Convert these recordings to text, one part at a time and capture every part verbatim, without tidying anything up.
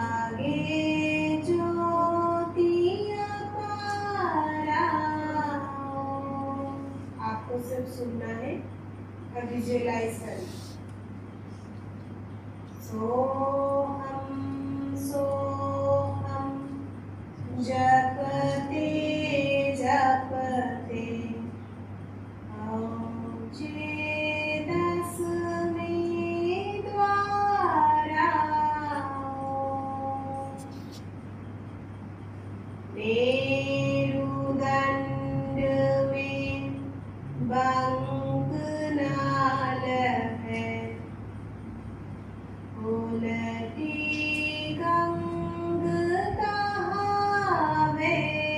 ज्योति अपारा। आपको सिर्फ सुनना है और विजुअलाइज करना। सोहम सोहम जपते जपते पहुँचे दसवें द्वारा। मेरुदंड में बंक नाल है, उलटी गंग कहावे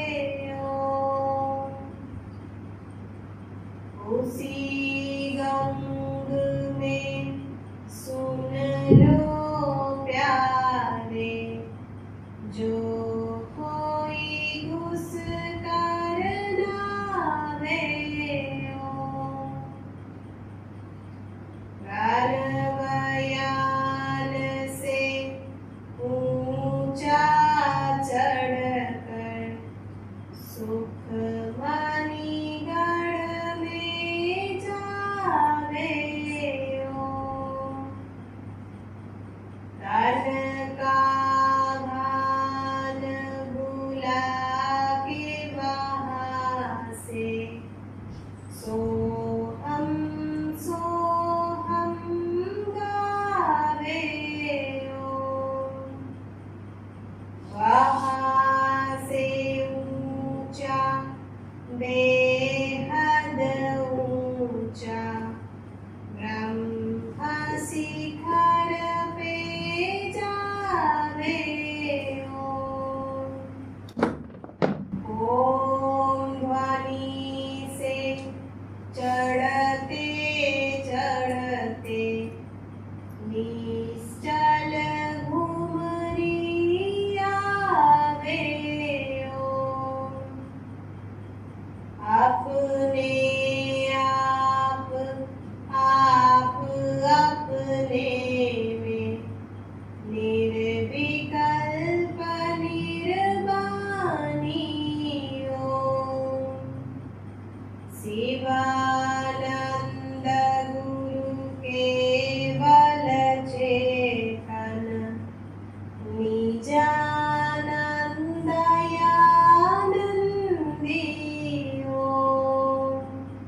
ओ। उसी गंग में सुन लो प्यारे, जो कोई घुस कर नावे ओ। बयान से ऊंचा चढ़कर सुख मणिगढ़ में जावे ओ। तन का भान भुला के वहाँ से सोहम सोहम गावे ओ। वहाँ से ऊंचा बेहद ऊंचा ब्रह्म शिखर पे जावे ओ। ओम ध्वनि से चढ़ते चढ़ते निश्चल घुमरी आवे ओ। अपने आप आप अपने में निर्विकल्प निर्वाणी ओ। शिवानंद गुरु केवल चेतन, निजानंद आनंदी ओ।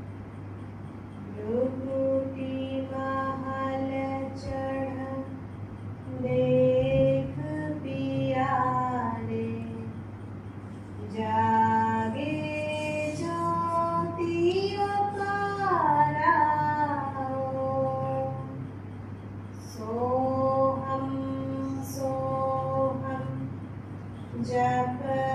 भृकुटी महल चढ़ देख पियारे, जागे ज्योति अपारा ओ। सोहम सोहम जप